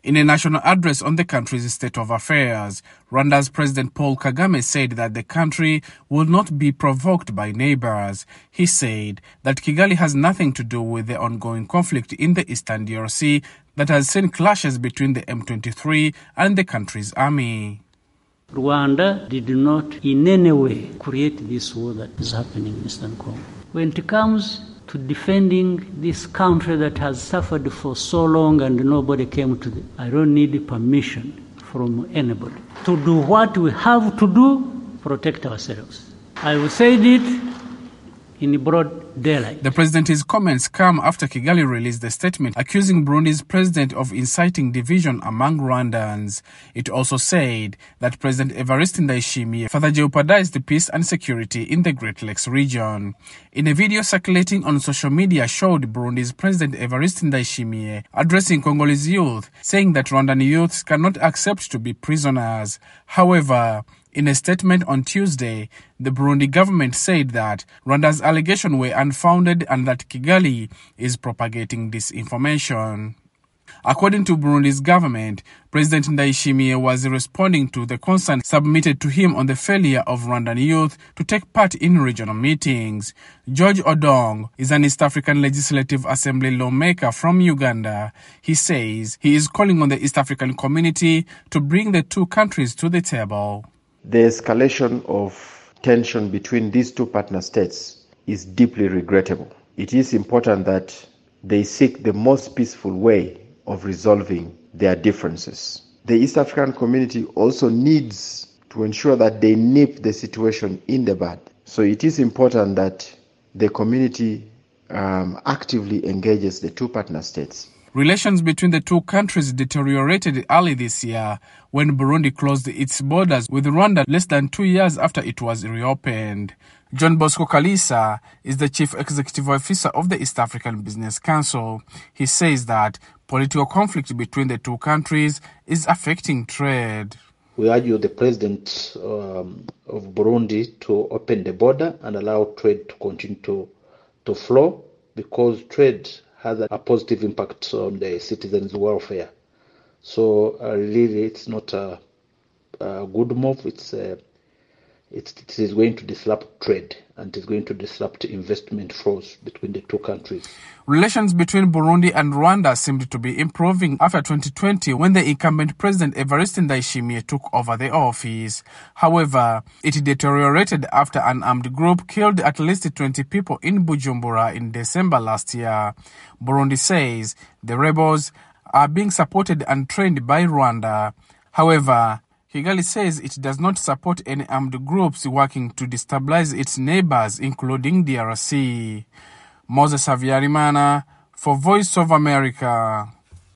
In a national address on the country's state of affairs, Rwanda's President Paul Kagame said that the country will not be provoked by neighbors. He said that Kigali has nothing to do with the ongoing conflict in the eastern DRC that has seen clashes between the M23 and the country's army. Rwanda did not in any way create this war that is happening in Eastern Congo. When it comes to defending this country that has suffered for so long and nobody came to it, I don't need permission from anybody to do what we have to do, protect ourselves. I will say it in broad daylight. The president's comments come after Kigali released a statement accusing Burundi's president of inciting division among Rwandans. It also said that President Evariste Ndayishimiye further jeopardized peace and security in the Great Lakes region. In a video circulating on social media showed Burundi's President Evariste Ndayishimiye addressing Congolese youth, saying that Rwandan youths cannot accept to be prisoners. However, in a statement on Tuesday, the Burundi government said that Rwanda's allegations were unfounded and that Kigali is propagating disinformation. According to Burundi's government, President Ndayishimiye was responding to the concern submitted to him on the failure of Rwandan youth to take part in regional meetings. George Odong is an East African Legislative Assembly lawmaker from Uganda. He says he is calling on the East African community to bring the two countries to the table. The escalation of tension between these two partner states is deeply regrettable. It is important that they seek the most peaceful way of resolving their differences. The East African community also needs to ensure that they nip the situation in the bud. So it is important that the community actively engages the two partner states. Relations between the two countries deteriorated early this year when Burundi closed its borders with Rwanda less than 2 years after it was reopened. John Bosco Kalisa is the Chief Executive Officer of the East African Business Council. He says that political conflict between the two countries is affecting trade. We urge the President of Burundi to open the border and allow trade to continue to flow, because trade has a positive impact on the citizens' welfare. So really, it's not a good move. It is going to disrupt trade, and it's going to disrupt investment flows between the two countries. Relations between Burundi and Rwanda seemed to be improving after 2020 when the incumbent President Evariste Ndayishimiye took over the office. However, it deteriorated after an armed group killed at least 20 people in Bujumbura in December last year. Burundi says the rebels are being supported and trained by Rwanda. However, Kigali says it does not support any armed groups working to destabilize its neighbors, including DRC. Moses Havyarimana for Voice of America.